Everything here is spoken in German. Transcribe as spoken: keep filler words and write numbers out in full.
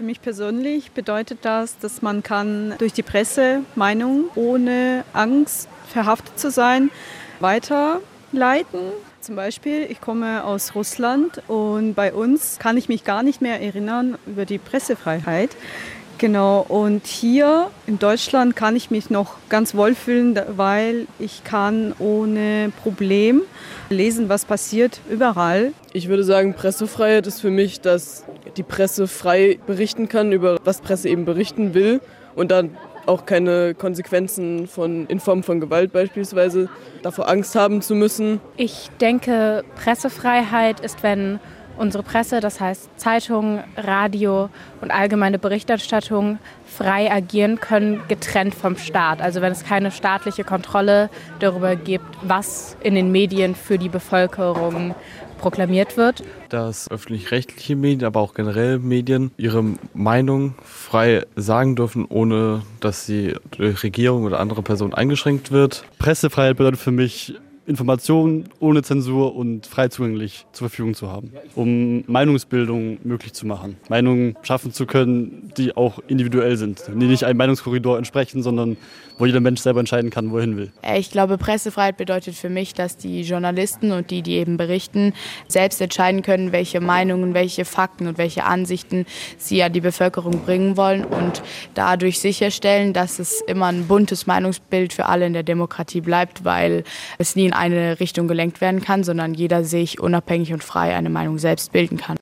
Für mich persönlich bedeutet das, dass man kann durch die Presse Meinungen ohne Angst verhaftet zu sein weiterleiten. Zum Beispiel, ich komme aus Russland und bei uns kann ich mich gar nicht mehr erinnern über die Pressefreiheit. Genau, und hier in Deutschland kann ich mich noch ganz wohl fühlen, weil ich kann ohne Problem lesen, was passiert, überall. Ich würde sagen, Pressefreiheit ist für mich, dass die Presse frei berichten kann, über was Presse eben berichten will und dann auch keine Konsequenzen von, in Form von Gewalt beispielsweise davor Angst haben zu müssen. Ich denke, Pressefreiheit ist, wenn unsere Presse, das heißt Zeitungen, Radio und allgemeine Berichterstattung, frei agieren können, getrennt vom Staat. Also wenn es keine staatliche Kontrolle darüber gibt, was in den Medien für die Bevölkerung proklamiert wird. Dass öffentlich-rechtliche Medien, aber auch generell Medien ihre Meinung frei sagen dürfen, ohne dass sie durch Regierung oder andere Personen eingeschränkt wird. Pressefreiheit bedeutet für mich, Informationen ohne Zensur und frei zugänglich zur Verfügung zu haben, um Meinungsbildung möglich zu machen. Meinungen schaffen zu können, die auch individuell sind, die nicht einem Meinungskorridor entsprechen, sondern wo jeder Mensch selber entscheiden kann, wo er hin will. Ich glaube, Pressefreiheit bedeutet für mich, dass die Journalisten und die, die eben berichten, selbst entscheiden können, welche Meinungen, welche Fakten und welche Ansichten sie an die Bevölkerung bringen wollen und dadurch sicherstellen, dass es immer ein buntes Meinungsbild für alle in der Demokratie bleibt, weil es nie in eine Richtung gelenkt werden kann, sondern jeder sich unabhängig und frei eine Meinung selbst bilden kann.